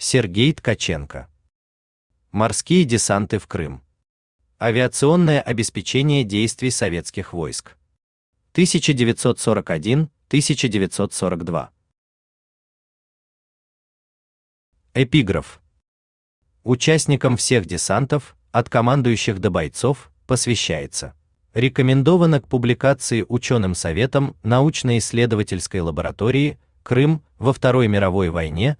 Сергей Ткаченко. Морские десанты в Крым. Авиационное обеспечение действий советских войск. 1941-1942. Эпиграф. Участникам всех десантов, от командующих до бойцов, посвящается. Рекомендовано к публикации ученым советом научно-исследовательской лаборатории Крым во Второй мировой войне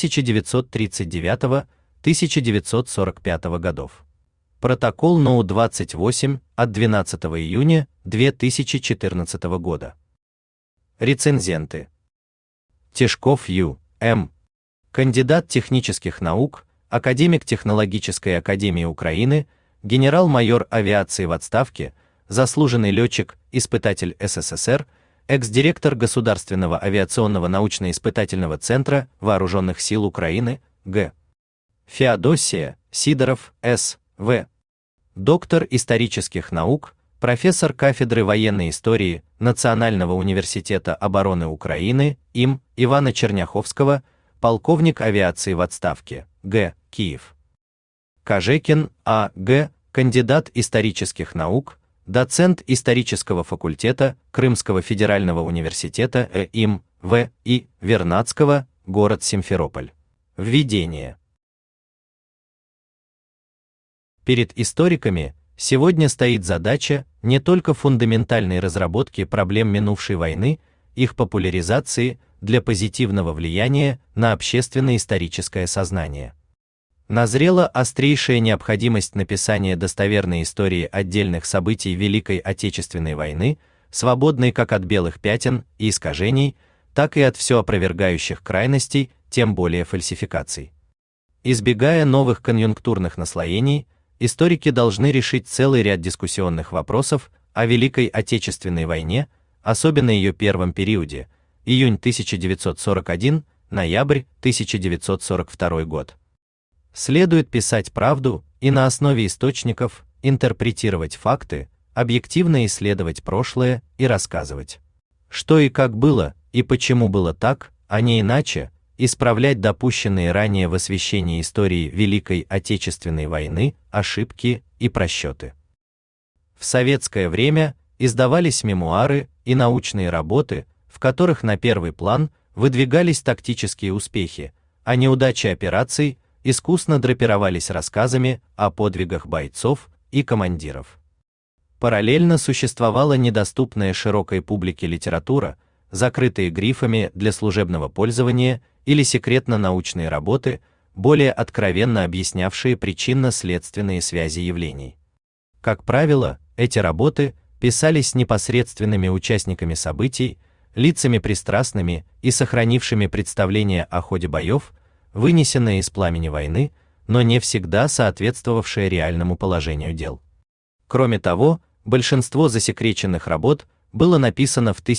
1939-1945 годов. Протокол НОУ-28 от 12 июня 2014 года. Рецензенты. Тишков Ю.М. Кандидат технических наук, академик Технологической академии Украины, генерал-майор авиации в отставке, заслуженный летчик, испытатель СССР, экс-директор Государственного авиационного научно-испытательного центра Вооруженных сил Украины, Г. Феодосия Сидоров, С.В. Доктор исторических наук, профессор кафедры военной истории Национального университета обороны Украины им Ивана Черняховского, полковник авиации в отставке, Г. Киев. Кожекин А.Г., кандидат исторических наук, доцент исторического факультета Крымского федерального университета им В. И. Вернадского, город Симферополь. Введение. Перед историками сегодня стоит задача не только фундаментальной разработки проблем минувшей войны, их популяризации для позитивного влияния на общественно-историческое сознание. Назрела острейшая необходимость написания достоверной истории отдельных событий Великой Отечественной войны, свободной как от белых пятен и искажений, так и от все опровергающих крайностей, тем более фальсификаций. Избегая новых конъюнктурных наслоений, историки должны решить целый ряд дискуссионных вопросов о Великой Отечественной войне, особенно ее первом периоде, июнь 1941, ноябрь 1942 год. Следует писать правду и на основе источников интерпретировать факты, объективно исследовать прошлое и рассказывать, что и как было, и почему было так, а не иначе, исправлять допущенные ранее в освещении истории Великой Отечественной войны ошибки и просчеты. В советское время издавались мемуары и научные работы, в которых на первый план выдвигались тактические успехи, а неудачи операций искусно драпировались рассказами о подвигах бойцов и командиров. Параллельно существовала недоступная широкой публике литература, закрытые грифами для служебного пользования или секретно-научные работы, более откровенно объяснявшие причинно-следственные связи явлений. Как правило, эти работы писались непосредственными участниками событий, лицами пристрастными и сохранившими представление о ходе боев, вынесенные из пламени войны, но не всегда соответствовавшие реальному положению дел. Кроме того, большинство засекреченных работ было написано в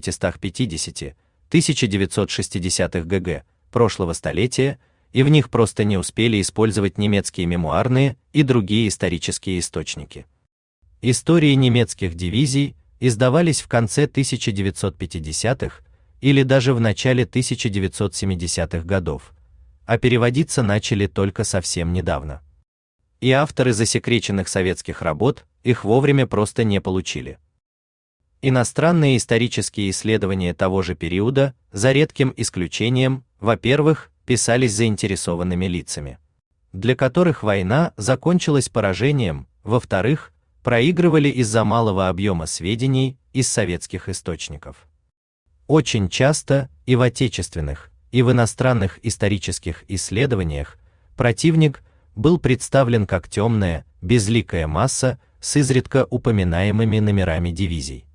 1950-1960-х ГГ прошлого столетия, и в них просто не успели использовать немецкие мемуарные и другие исторические источники. Истории немецких дивизий издавались в конце 1950-х или даже в начале 1970-х годов, а переводиться начали только совсем недавно. И авторы засекреченных советских работ их вовремя просто не получили. Иностранные исторические исследования того же периода, за редким исключением, во-первых, писались заинтересованными лицами, для которых война закончилась поражением, во-вторых, проигрывали из-за малого объема сведений из советских источников. Очень часто и в отечественных, и в иностранных исторических исследованиях противник был представлен как темная, безликая масса с изредка упоминаемыми номерами дивизий.